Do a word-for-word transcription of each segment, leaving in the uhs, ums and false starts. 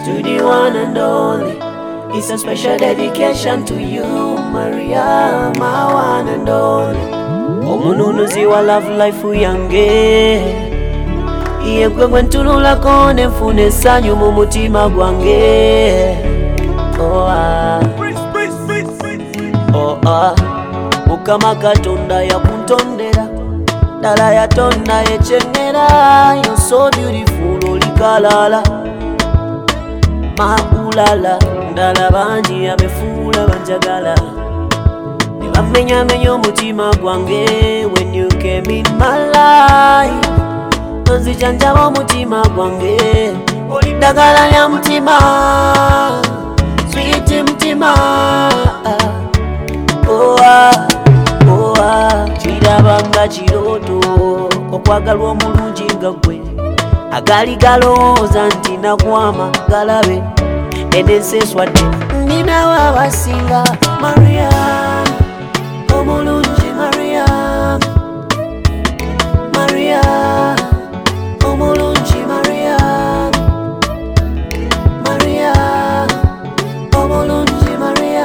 to the one and only. It's a special dedication to you, Maria, my one and only. Omununuzi wa love life yange, iye gwe ntunula kone nfune essanyu mu mutima gwange. Oh ah, oh ah, Mukama Katonda yakuntondera, dala yatonda echenera. You're so beautiful, olikalala, maulala, dala banji abefuula banjagala. Nebamenya menya omutima gwange when you came in my life. Nzijanjaba omutima gwange, olidagala lya mutima, sweet mutima. Oh ah, oh ah, kirabanga kiroto okwagalwa omulungi nga gwe, agali galowooza nti nakwama galabe enenseswadde. Ninawe abasinga Maria, omulungi Maria, Maria, omulungi Maria, Maria, omulungi Maria,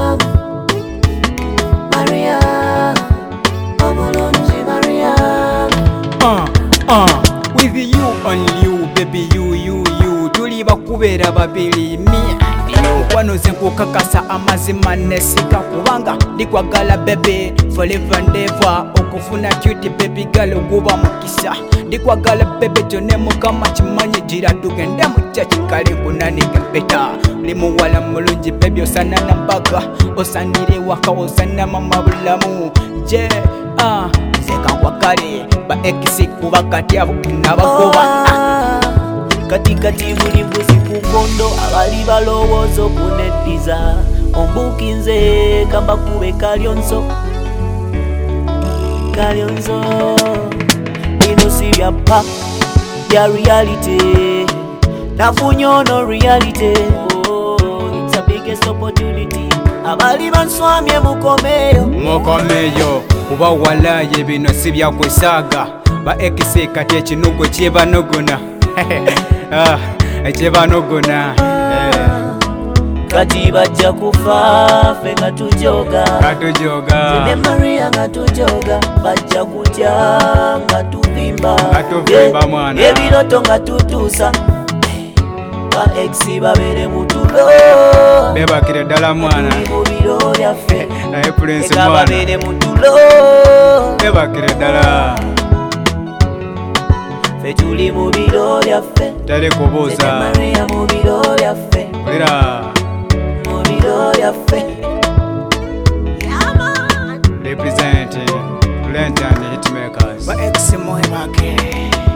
Maria, omulungi Maria. Uh, uh, with you only you, baby, you, you, you. Tuli bakubera babili, me and you. Wano zenku kakasa amazima nesika kubanga ndikwagala baby forever and ever. Okufuna cutie baby girl guba mukisa. Ndikwagala baby jone mukama chimanyi jira tugende muchachi kale kunanike mpeta. Limuwala mulungi baby osana nambaga, osanire waka osana mama bulamu. Je, ah, zeka wakare ba ekisi kuba kati abo nabagoba. Kati kati buli mbuzi kukondo abali balowooza okuneddiza. Ombukinze kamba kube kalyonzo, kalyonzo. Bino si byapa bya reality, nafunye ono reality. Oh, it's a biggest opportunity. Abali banswamye mukomeyo, mukomeyo kuba walaye bino si byakwesaga. Ba ekisi kati ekinugo kyebanogona. Ah, ekibanogona. Kati bajja kufa ffe nga tujoga, katujoga. Zene Maria nga tujoga, bajja kutya nga tuvimba, katuvimba mwana. Ebiroto nga tutuusa, ba exi babere mutulo, bebakire ddala mwana. Tuli mu biro byaffe, naye Prince eka mwana babere mutulo, bebakire ddala. Ffe tuli mu biro byaffe, tali kubuuza. Zene Maria mu biro byaffe, kulira mu biro byaffe. representing Lent and Hitmakers. Ba ex moe bake